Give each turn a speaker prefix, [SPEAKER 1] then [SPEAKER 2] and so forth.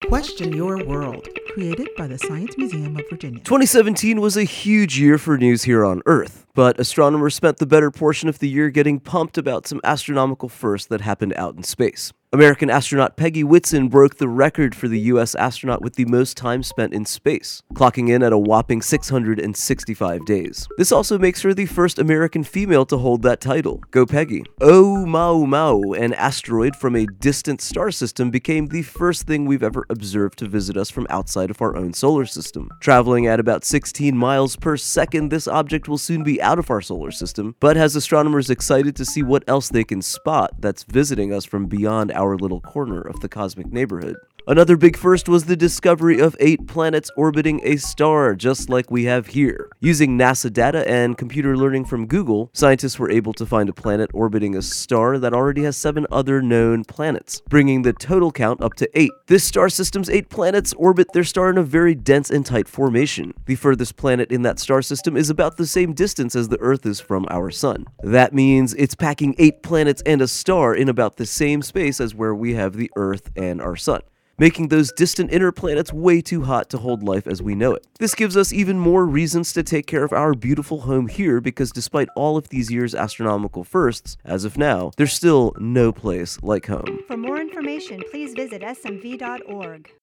[SPEAKER 1] Question Your World, created by the Science Museum of Virginia.
[SPEAKER 2] 2017 was a huge year for news here on Earth, but astronomers spent the better portion of the year getting pumped about some astronomical firsts that happened out in space. American astronaut Peggy Whitson broke the record for the U.S. astronaut with the most time spent in space, clocking in at a whopping 665 days. This also makes her the first American female to hold that title. Go Peggy. Oumuamua, an asteroid from a distant star system, became the first thing we've ever observed to visit us from outside of our own solar system. Traveling at about 16 miles per second, this object will soon be out of our solar system, but has astronomers excited to see what else they can spot that's visiting us from beyond our little corner of the cosmic neighborhood. Another big first was the discovery of 8 planets orbiting a star, just like we have here. Using NASA data and computer learning from Google, scientists were able to find a planet orbiting a star that already has 7 other known planets, bringing the total count up to 8. This star system's 8 planets orbit their star in a very dense and tight formation. The furthest planet in that star system is about the same distance as the Earth is from our Sun. That means it's packing 8 planets and a star in about the same space as where we have the Earth and our Sun, making those distant inner planets way too hot to hold life as we know it. This gives us even more reasons to take care of our beautiful home here, because despite all of these years' astronomical firsts, as of now, there's still no place like home.
[SPEAKER 3] For more information, please visit smv.org.